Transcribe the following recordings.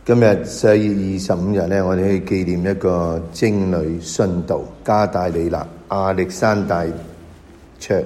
今日4月25日咧，我哋去紀念一個精女殉道加大利納亞歷山大卓。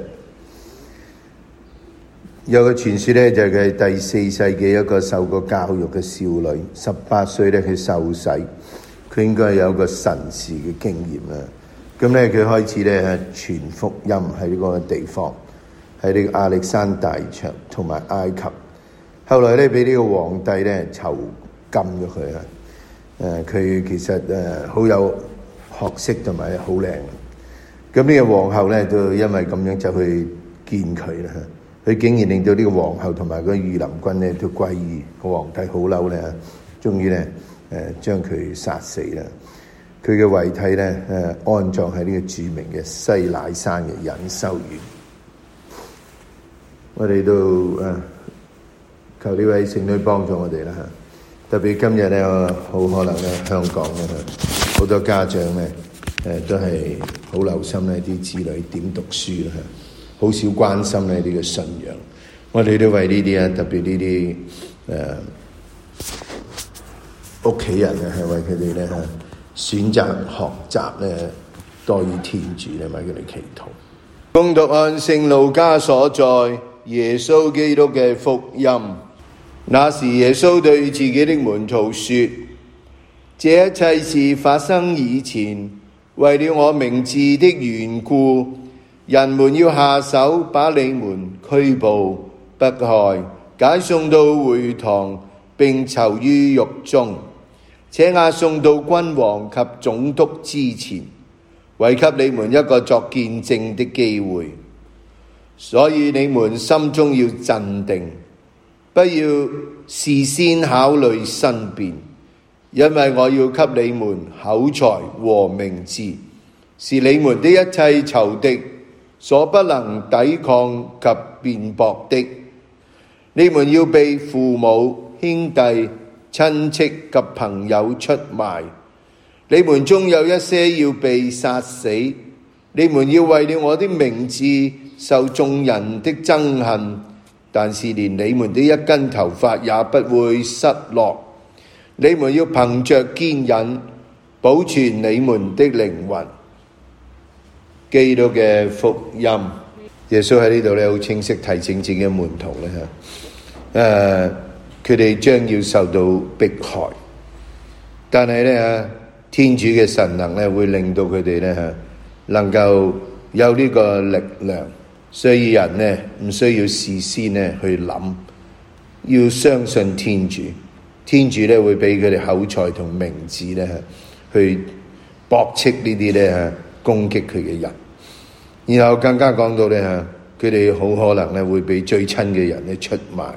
有個傳說咧，就係佢第4世紀一個受過教育嘅少女，18歲咧佢受洗，佢應該有個神視嘅經驗啦。咁咧佢開始咧傳福音喺呢個地方，喺呢個亞歷山大卓同埋埃及。後來咧俾呢個皇帝咧囚禁咗佢啊！佢其實好有學識同埋好靚。咁呢個皇后咧都因為咁樣就去見佢啦。佢竟然令到呢個皇后同埋個御林軍咧都歸依，個皇帝好嬲咧，終於咧將佢殺死啦。佢嘅遺體咧安葬喺呢個著名嘅西乃山嘅隱修院。我哋都求呢位聖女幫助我哋啦嚇。特別今日咧，好可能咧，香港咧，好多家長咧，都係好留心咧啲子女點讀書啦，好少關心咧呢個信仰。我哋都為呢啲啊，特別呢啲屋企人啊，係為佢哋咧選擇學習咧多於天主咧，為佢哋祈禱。恭讀按聖路加所載耶穌基督嘅福音。那時耶穌對自己的門徒說：這一切事發生以前，為了我名字的緣故，人們要下手把你們拘捕、迫害、解送到會堂，並囚於獄中，且押送到君王及總督之前，為給你們一個作見證的機會。所以你們心中要鎮定，不要事先考慮申辯，因為我要給你們口才和明智，是你們的一切仇敵所不能抵抗及辯駁的。你們要被父母、兄弟、親戚及朋友出賣，你們中有一些要被殺死。你們要為了我的名字受眾人的憎恨，但是連你們的一根頭髮也不會失落。你們要憑着堅忍保存你們的靈魂。基督嘅福音。耶穌喺呢度咧好清晰提醒自己嘅門徒咧，佢哋將要受到迫害，但係咧天主嘅神能咧會令到佢哋咧能夠有呢個力量。所以人呢唔需要事先呢去諗，要相信天主。天主呢會俾佢哋口才同明智呢去駁斥呢啲呢攻擊佢嘅人。然後更加講到呢，佢哋好可能呢會俾最親嘅人呢出賣，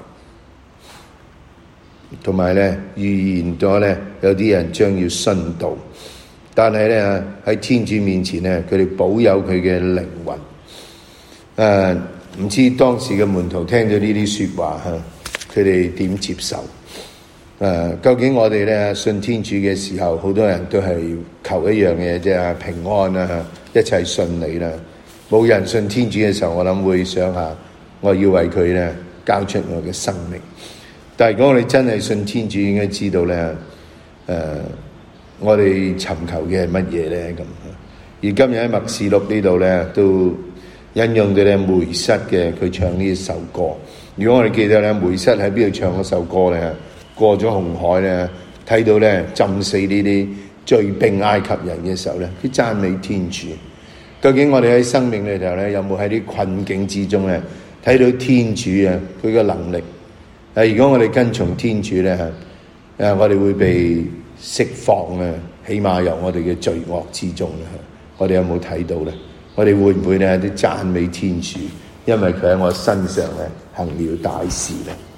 同埋呢預言咗呢有啲人將要殉道。但係呢喺天主面前呢，佢哋保有佢嘅靈魂。唔知當時嘅門徒聽到呢啲說話佢哋點接受？究竟我哋咧信天主嘅時候，好多人都係求一樣嘢啫，平安啦，一切順利啦。冇人信天主嘅時候，我諗會想下，我要為佢咧交出我嘅生命。但係如果我哋真係信天主，應該知道咧，我哋尋求嘅係乜嘢咧咁。而今日喺默示錄呢度咧都引用到咧梅瑟嘅佢唱呢一首歌。如果我哋記得咧，梅瑟喺邊度唱嗰首歌咧？過咗紅海咧，睇到咧浸死呢啲追兵埃及人嘅時候咧，佢讚美天主。究竟我哋喺生命裏頭咧，有冇喺啲困境之中咧睇到天主啊佢嘅能力？如果我哋跟從天主咧，我哋會被釋放啊，起碼由我哋嘅罪惡之中咧。我哋有冇睇到咧？我哋會唔會咧啲讚美天主，因為佢喺我身上咧行了大事咧？